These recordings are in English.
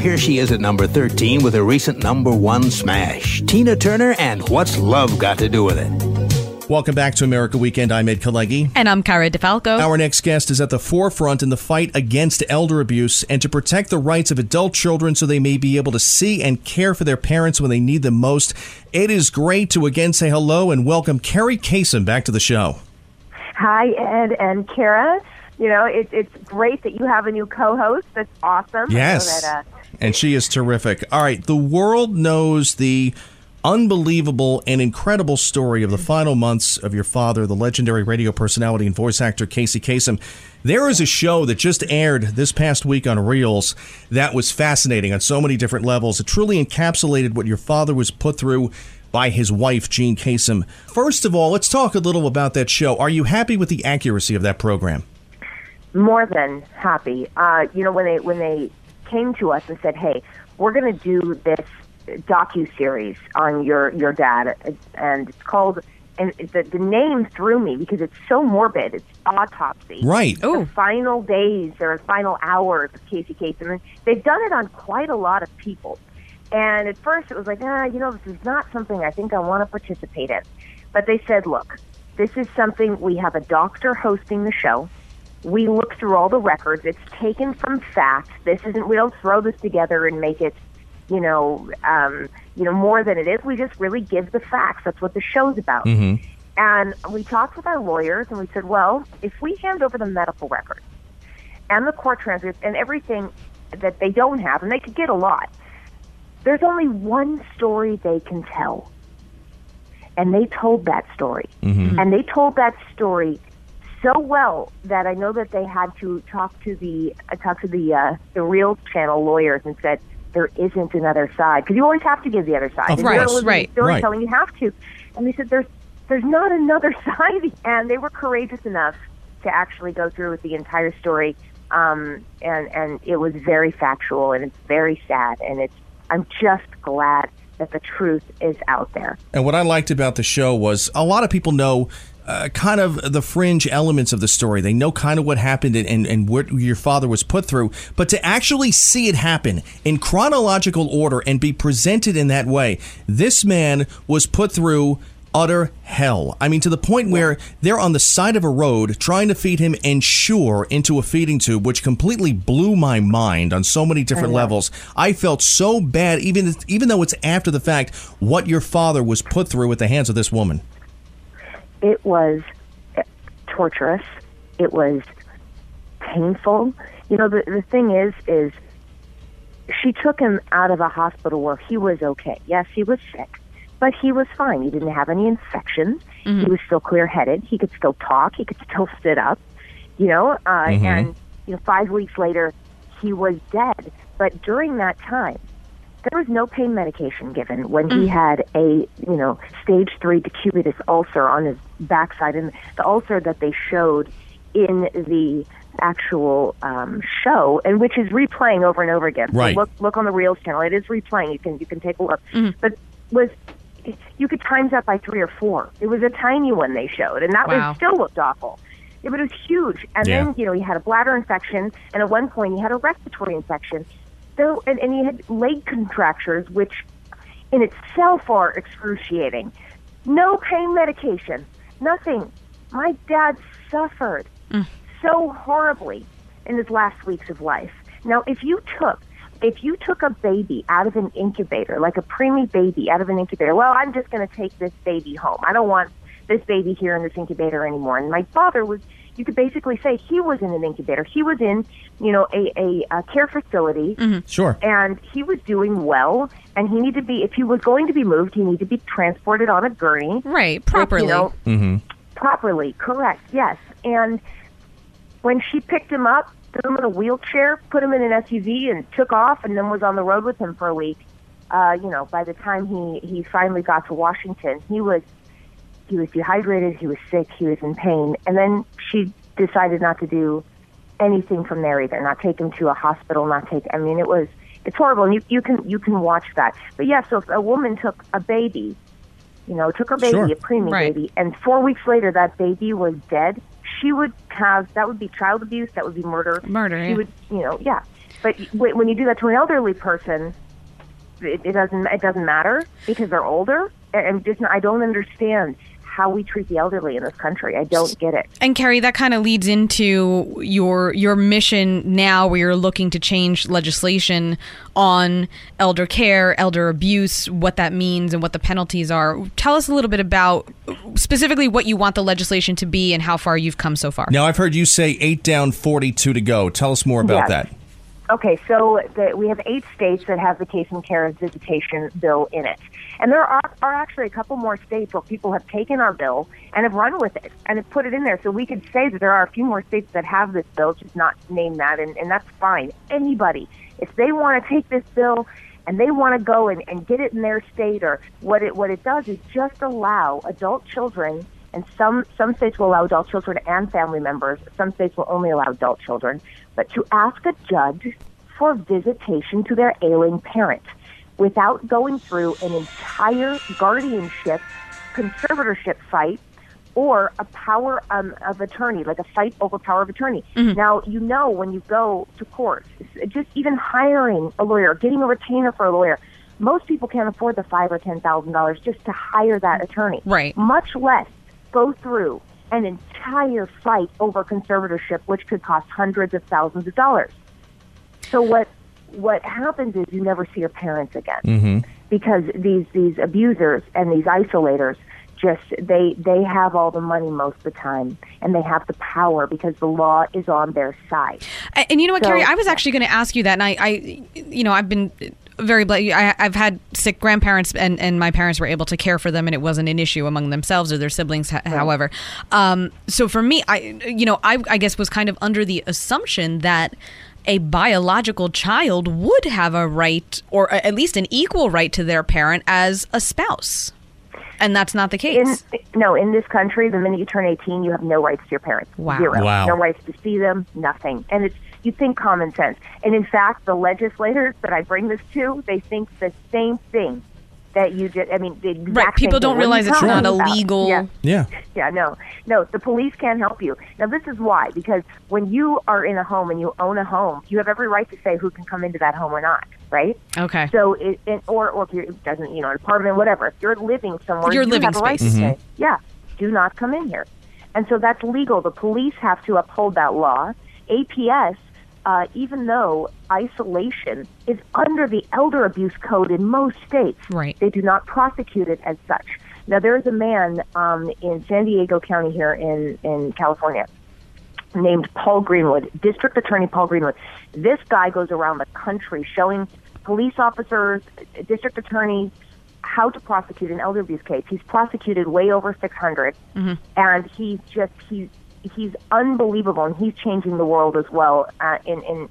here she is at number 13 with a recent number 1 smash. Tina Turner and What's Love Got to Do with It? Welcome back to America Weekend. I'm Ed Kalegi. And I'm Cara DeFalco. Our next guest is at the forefront in the fight against elder abuse and to protect the rights of adult children so they may be able to see and care for their parents when they need them most. It is great to again say hello and welcome Carrie Kasem back to the show. Hi, Ed and Cara. You know, it's great that you have a new co-host. That's awesome. Yes, and she is terrific. All right, the world knows the unbelievable and incredible story of the final months of your father, the legendary radio personality and voice actor Casey Kasem. There is a show that just aired this past week on Reels that was fascinating on so many different levels. It truly encapsulated what your father was put through by his wife, Jean Kasem. First of all, let's talk a little about that show. Are you happy with the accuracy of that program? More than happy. You know, when they came to us and said, "Hey, we're going to do this docu-series on your dad," and it's called, and the name threw me because it's so morbid. It's Autopsy. Right. The final days or final hours of Casey Kasem. And they've done it on quite a lot of people. And at first it was like, you know, this is not something I think I want to participate in. But they said, look, this is something, we have a doctor hosting the show. We look through all the records. It's taken from fact. We don't throw this together and make it, you know, more than it is. We just really give the facts. That's what the show's about. Mm-hmm. And we talked with our lawyers and we said, well, if we hand over the medical records and the court transcripts and everything that they don't have, and they could get a lot, there's only one story they can tell. And they told that story. Mm-hmm. And they told that story so well that I know that they had to talk to the Real Channel lawyers and said there isn't another side, because you always have to give the other side. Right. Storytelling, you have to. And they said there's not another side, and they were courageous enough to actually go through with the entire story. And it was very factual, and it's very sad, and I'm just glad that the truth is out there. And what I liked about the show was a lot of people know kind of the fringe elements of the story. They know kind of what happened and what your father was put through. But to actually see it happen in chronological order and be presented in that way, this man was put through utter hell. I mean, to the point where they're on the side of a road trying to feed him Ensure into a feeding tube, which completely blew my mind on so many different levels. I felt so bad, even though it's after the fact, what your father was put through at the hands of this woman. It was torturous. It was painful. You know, the thing is she took him out of a hospital where he was okay. Yes, he was sick, but he was fine. He didn't have any infections. Mm-hmm. He was still clear-headed. He could still talk. He could still sit up, and 5 weeks later, he was dead. But during that time, there was no pain medication given when he had a, stage 3 decubitus ulcer on his backside. And the ulcer that they showed in the actual show, and which is replaying over and over again. Right. So look on the Reels channel. It is replaying. You can take a look. Mm-hmm. But you could times that by 3 or 4. It was a tiny one they showed, and that was still looked awful. But it was huge. And then, he had a bladder infection, and at one point he had a respiratory infection. So, and he had leg contractures, which in itself are excruciating. No pain medication, nothing. My dad suffered so horribly in his last weeks of life. Now, if you took a baby out of an incubator, like a preemie baby out of an incubator, well, I'm just going to take this baby home. I don't want this baby here in this incubator anymore. And my father was, you could basically say he was in an incubator. He was in, a care facility. Mm-hmm. Sure. And he was doing well. And he needed to be, if he was going to be moved, he needed to be transported on a gurney. Right, properly. Properly, correct, yes. And when she picked him up, threw him in a wheelchair, put him in an SUV, and took off, and then was on the road with him for a week. By the time he finally got to Washington, he was dehydrated, he was sick, he was in pain, and then she decided not to do anything from there either, not take him to a hospital, it's horrible, and you can watch that. But yeah, so if a woman took a baby, took her baby, Sure. a preemie baby, and 4 weeks later that baby was dead, that would be child abuse, that would be murder. Murder, She would, But when you do that to an elderly person, it doesn't matter because they're older. And I don't understand how we treat the elderly in this country. I don't get it. And Carrie, that kind of leads into your mission now, where you're looking to change legislation on elder care, elder abuse, what that means and what the penalties are. Tell us a little bit about specifically what you want the legislation to be and how far you've come so far. Now, I've heard you say 8 down, 42 to go. Tell us more about that. Okay, so we have 8 states that have the case and care visitation bill in it. And there are actually a couple more states where people have taken our bill and have run with it and have put it in there. So we could say that there are a few more states that have this bill, just not name that, and that's fine. Anybody, if they want to take this bill and they want to go and get it in their state, or what it does is just allow adult children, and some states will allow adult children and family members. Some states will only allow adult children, but to ask a judge for visitation to their ailing parent without going through an entire guardianship, conservatorship fight, or a power of attorney, like a fight over power of attorney. Mm-hmm. Now, when you go to court, just even hiring a lawyer, getting a retainer for a lawyer, most people can't afford the $5,000 or $10,000 just to hire that attorney. Right. Much less go through an entire fight over conservatorship, which could cost hundreds of thousands of dollars. So what happens is you never see your parents again, because these abusers and these isolators just they have all the money most of the time, and they have the power because the law is on their side. And you know what, Carrie, I was actually going to ask you that, and I've been very blessed. I've had sick grandparents, and my parents were able to care for them, and it wasn't an issue among themselves or their siblings. Right. However, so for me, I guess was kind of under the assumption that a biological child would have a right, or at least an equal right, to their parent as a spouse. And that's not the case. In this country, the minute you turn 18, you have no rights to your parents. Wow. Zero. Wow. No rights to see them, nothing. And you think common sense. And in fact, the legislators that I bring this to, they think the same thing that you did. I mean, the exact right. People don't realize it's not illegal. Yeah, no. The police can't help you. Now, this is why. Because when you are in a home and you own a home, you have every right to say who can come into that home or not, right? Okay. So, or if it doesn't, an apartment, whatever. If you're living somewhere, you living have a right to space. say, do not come in here. And so that's legal. The police have to uphold that law. APS, even though isolation is under the elder abuse code in most states, right, they do not prosecute it as such. Now, there is a man in San Diego County here in California named Paul Greenwood, District Attorney Paul Greenwood. This guy goes around the country showing police officers, district attorneys, how to prosecute an elder abuse case. He's prosecuted way over 600, and he's unbelievable, and he's changing the world as well in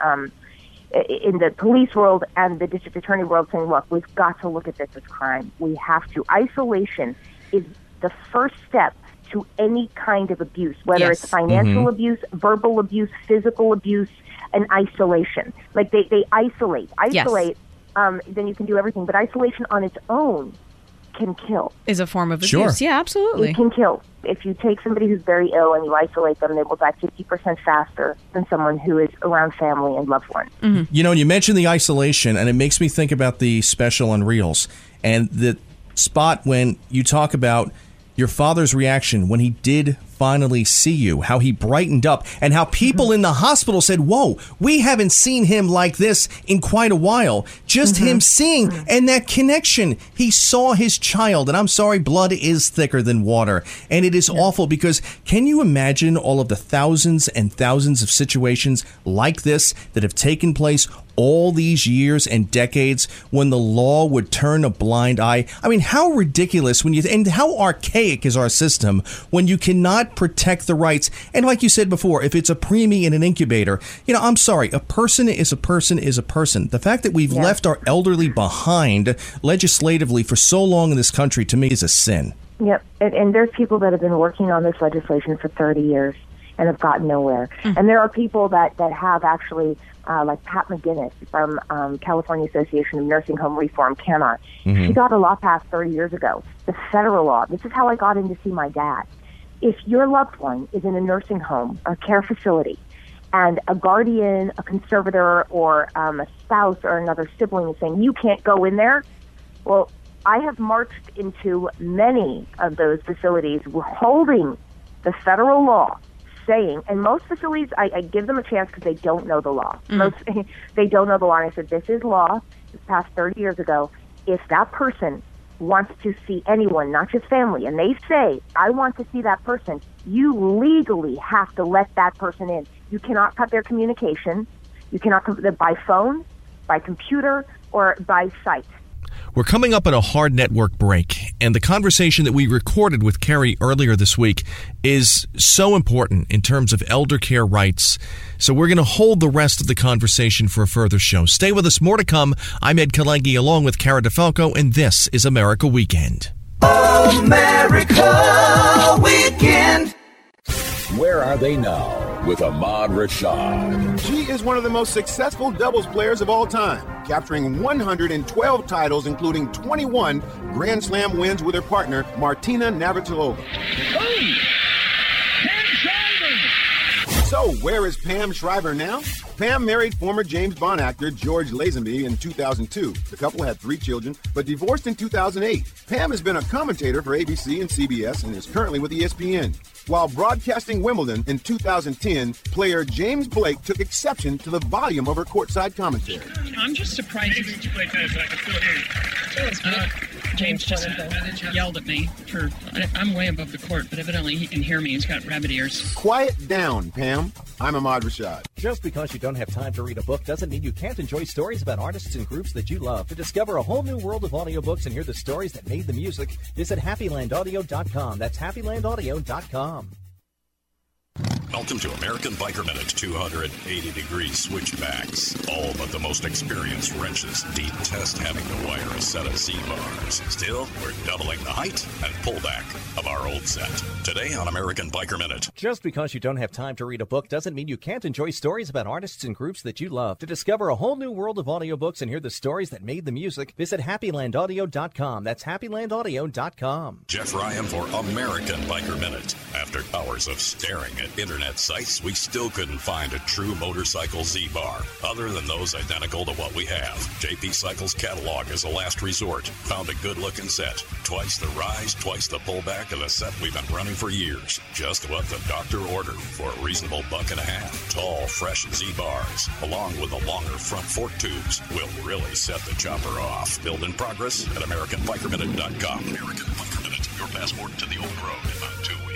the police world and the district attorney world, saying, look, we've got to look at this as crime. We have to. Isolation is the first step to any kind of abuse, whether it's financial abuse, verbal abuse, physical abuse, and isolation. Like they isolate. Then you can do everything. But isolation on its own can kill. Is a form of abuse. Sure. Yeah, absolutely. It can kill. If you take somebody who's very ill and you isolate them, they will die 50% faster than someone who is around family and loved ones. Mm-hmm. You mentioned the isolation, and it makes me think about the special on Reels and the spot when you talk about your father's reaction when he did finally see you, how he brightened up, and how people in the hospital said, whoa, we haven't seen him like this in quite a while. Just him seeing, and that connection. He saw his child, and I'm sorry, blood is thicker than water, and it is awful, because can you imagine all of the thousands and thousands of situations like this that have taken place all these years and decades when the law would turn a blind eye? I mean, how ridiculous and how archaic is our system when you cannot protect the rights. And like you said before, if it's a preemie in an incubator, I'm sorry, a person is a person is a person. The fact that we've left our elderly behind legislatively for so long in this country, to me, is a sin. Yep. And there's people that have been working on this legislation for 30 years and have gotten nowhere. And there are people that have actually, like Pat McGinnis from California Association of Nursing Home Reform, CANOR. She got a law passed 30 years ago, the federal law. This is how I got in to see my dad. If your loved one is in a nursing home or care facility and a guardian, a conservator, or a spouse or another sibling is saying, you can't go in there. Well, I have marched into many of those facilities holding the federal law, saying, and most facilities, I give them a chance because they don't know the law. They don't know the law. And I said, this is law. This passed 30 years ago. If that person wants to see anyone, not just family, and they say, I want to see that person, you legally have to let that person in. You cannot cut their communication. You cannot by phone, by computer, or by site. We're coming up on a hard network break, and the conversation that we recorded with Carrie earlier this week is so important in terms of elder care rights. So we're going to hold the rest of the conversation for a further show. Stay with us. More to come. I'm Ed Kalengi along with Cara DeFalco, and this is America Weekend. America Weekend. Where are they now? With Ahmad Rashad. She is one of the most successful doubles players of all time, capturing 112 titles, including 21 Grand Slam wins with her partner, Martina Navratilova. So, where is Pam Shriver now? Pam married former James Bond actor George Lazenby in 2002. The couple had 3 children, but divorced in 2008. Pam has been a commentator for ABC and CBS and is currently with ESPN. While broadcasting Wimbledon in 2010, player James Blake took exception to the volume of her courtside commentary. I'm just surprised. James just yelled at me for. I'm way above the court, but evidently he can hear me. He's got rabbit ears. Quiet down, Pam. I'm Ahmad Rashad. Just because you don't have time to read a book doesn't mean you can't enjoy stories about artists and groups that you love. To discover a whole new world of audiobooks and hear the stories that made the music, visit HappyLandAudio.com. That's HappyLandAudio.com. Welcome to American Biker Minute. 280-degree switchbacks. All but the most experienced wrenches detest having to wire a set of Z-bars. Still, we're doubling the height and pullback of our old set. Today on American Biker Minute. Just because you don't have time to read a book doesn't mean you can't enjoy stories about artists and groups that you love. To discover a whole new world of audiobooks and hear the stories that made the music, visit HappyLandAudio.com. That's HappyLandAudio.com. Jeff Ryan for American Biker Minute. After hours of staring at internet sites, we still couldn't find a true motorcycle Z-bar, other than those identical to what we have. JP Cycles catalog is a last resort. Found a good-looking set. Twice the rise, twice the pullback of the set we've been running for years. Just what the doctor ordered for a reasonable $1.50. Tall, fresh Z-bars, along with the longer front fork tubes, will really set the chopper off. Build in progress at AmericanBikerMinute.com. American Biker Minute, your passport to the open road. About 2 weeks.